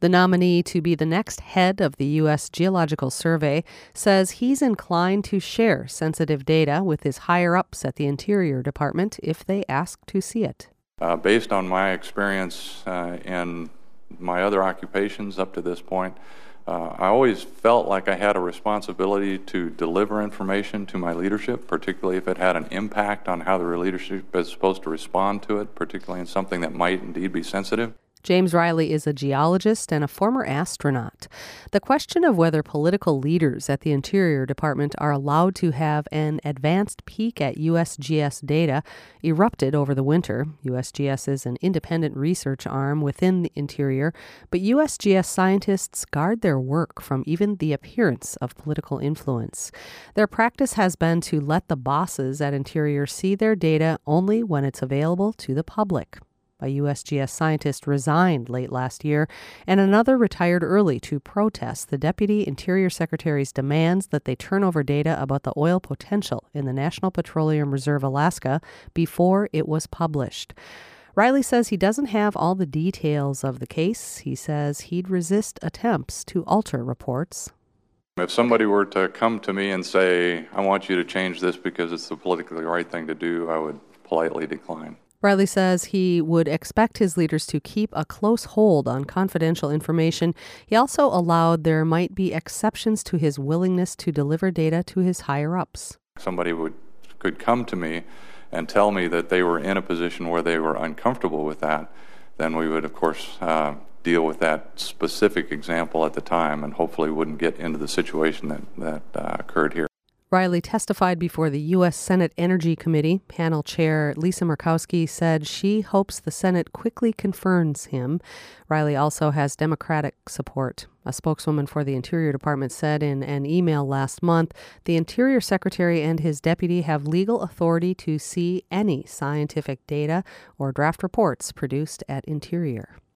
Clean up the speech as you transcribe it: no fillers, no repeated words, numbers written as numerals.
The nominee to be the next head of the U.S. Geological Survey says he's inclined to share sensitive data with his higher-ups at the Interior Department if they ask to see it. Based on my experience in my other occupations up to this point, I always felt like I had a responsibility to deliver information to my leadership, particularly if it had an impact on how the leadership is supposed to respond to it, particularly in something that might indeed be sensitive. James Riley is a geologist and a former astronaut. The question of whether political leaders at the Interior Department are allowed to have an advanced peek at USGS data erupted over the winter. USGS is an independent research arm within the Interior, but USGS scientists guard their work from even the appearance of political influence. Their practice has been to let the bosses at Interior see their data only when it's available to the public. A USGS scientist resigned late last year, and another retired early to protest the Deputy Interior Secretary's demands that they turn over data about the oil potential in the National Petroleum Reserve Alaska before it was published. Riley says he doesn't have all the details of the case. He says he'd resist attempts to alter reports. If somebody were to come to me and say, I want you to change this because it's the politically right thing to do, I would politely decline. Riley says he would expect his leaders to keep a close hold on confidential information. He also allowed there might be exceptions to his willingness to deliver data to his higher-ups. Somebody could come to me and tell me that they were in a position where they were uncomfortable with that, then we would, of course, deal with that specific example at the time and hopefully wouldn't get into the situation that occurred here. Riley testified before the U.S. Senate Energy Committee. Panel Chair Lisa Murkowski said she hopes the Senate quickly confirms him. Riley also has Democratic support. A spokeswoman for the Interior Department said in an email last month, the Interior Secretary and his deputy have legal authority to see any scientific data or draft reports produced at Interior.